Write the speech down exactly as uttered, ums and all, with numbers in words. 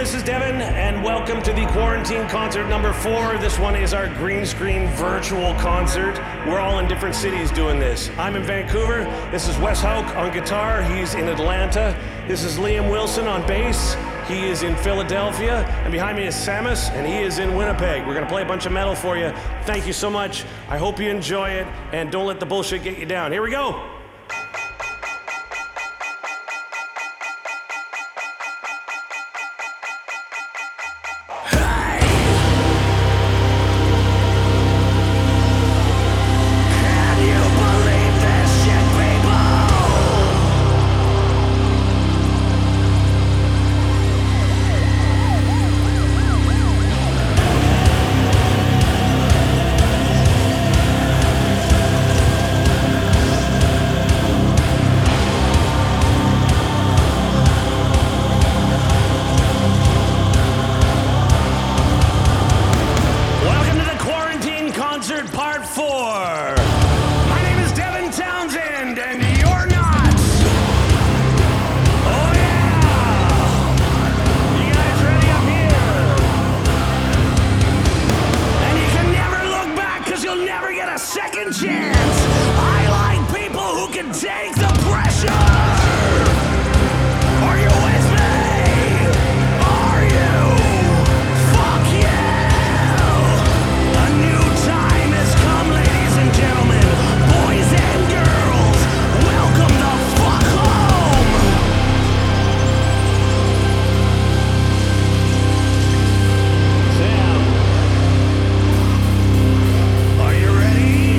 this is Devin, and welcome to the Quarantine Concert number four. This one is our green screen virtual concert. We're all in different cities doing this. I'm in Vancouver. This is Wes Hauk on guitar. He's in Atlanta. This is Liam Wilson on bass. He is in Philadelphia. And behind me is Samus, and he is in Winnipeg. We're going to play a bunch of metal for you. Thank you so much. I hope you enjoy it, and don't let the bullshit get you down. Here we go.